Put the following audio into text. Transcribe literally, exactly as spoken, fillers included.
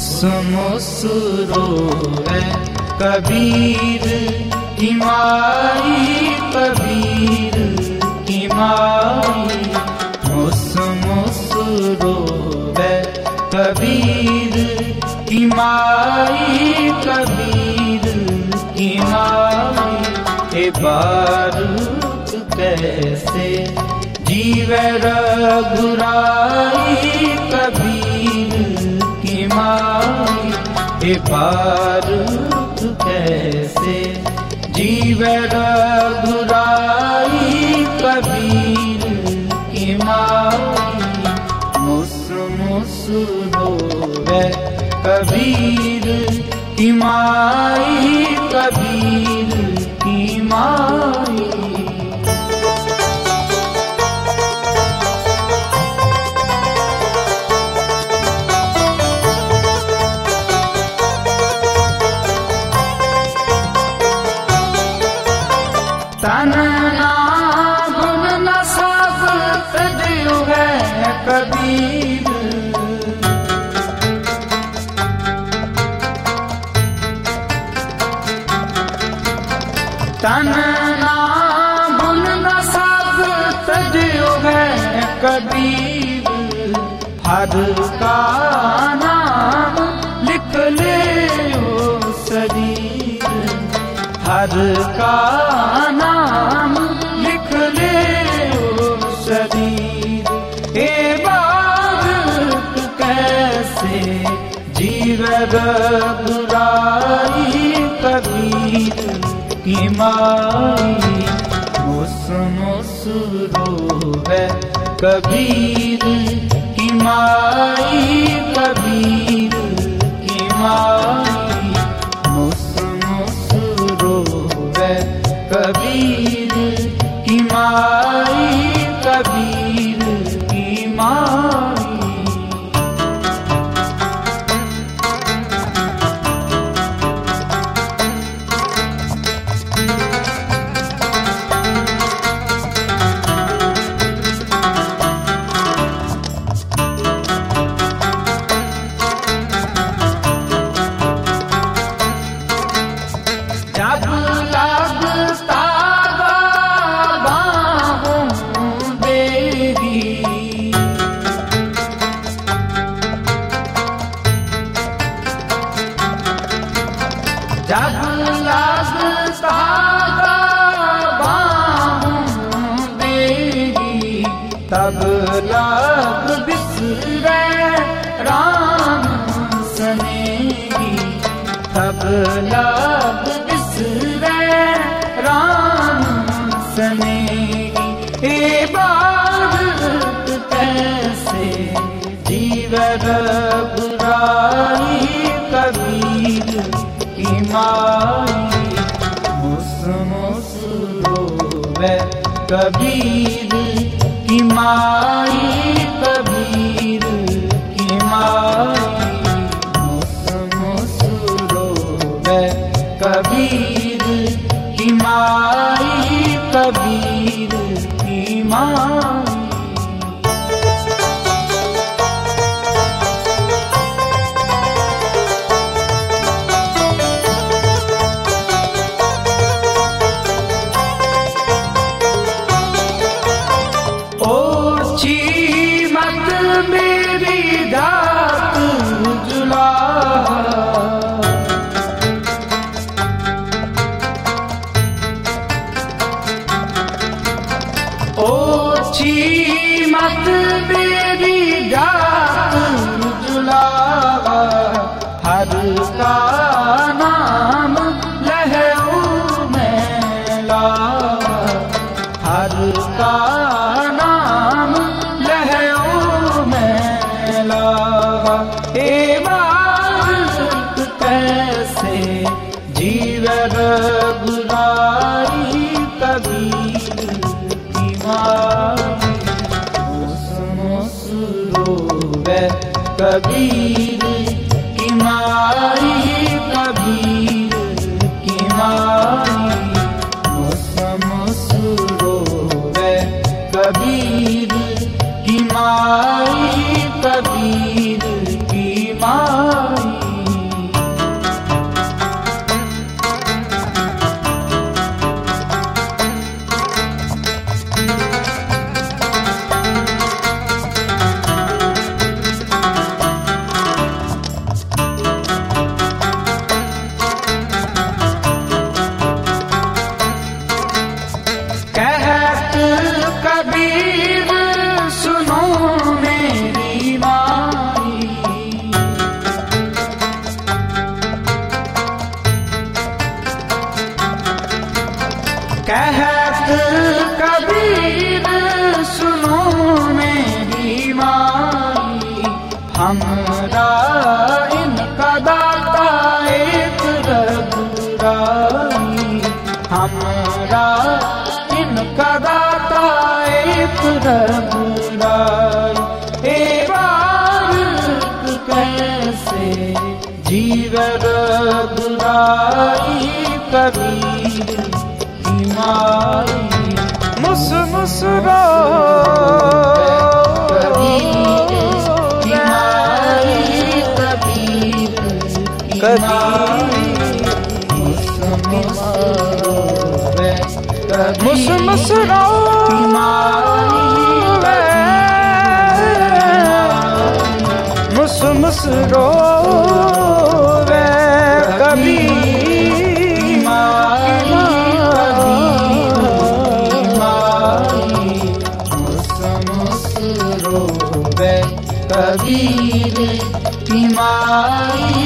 मुसमुस रोवे कबीर की माई, कबीर की माई। मुसमुस रोवे कबीर की माई, कबीर की माई। ए बारूद कैसे जीवे रघुराई, कबीर की माई। ए बारूद कैसे जीवे रघुराई, कबीर की माई। मुसमुस रोवे कबीर की माई, कबीर की माई। तन ना गुण न सब तजु है कबीर। तन ना गुण न सब तजु है कबीर। हर का नाम लिख ले ओ शरीर, हर का नाम लिख ले ओ शरीर। ए बारूद कैसे जीवे रघुराई, कबीर की माई। मुसमुस रोवे कबीर की माई, कबीर की माई। मुसमुस रोवे कबीर की माई, कबीर की माई। जब लगता बाहों तेरी, जब लगता बाहों तेरी, तब लग बिसरे राम सनेही, तब लग राम सनेही। ए बारूद कैसे जीवे रघुराई, कबीर की माई। मुसमुस रोवे कबीर की माई, कबीर की माई। मुसमुस रोवे कबीर की माई, कबीर की माई। ओछी मत मेरी दात जुला, ओछी मत मेरी जात जुला। हर का नाम लहू में लावा, हर का नाम लहू में लावा। ए बारूद कैसे जीवे रघुराई, कबीर की माई। मुसमुस रोवे कबीर की माई, कबीर की माई। मुसमुस रोवे कबीर की माई, कबीर की माई। कहत कबीर सुनो मेरी माई, कहत कबीर सुनो मेरी माई, हमरा इनका दाता एक रघुराई, हमरा इनका दाता एक रघुराई। ए बालक कैसे जीव रघुराई, कबीर की माई मुस मुस रो मुस मुस रोवे, मुस मुस रोवे कबीर कबीर की माई।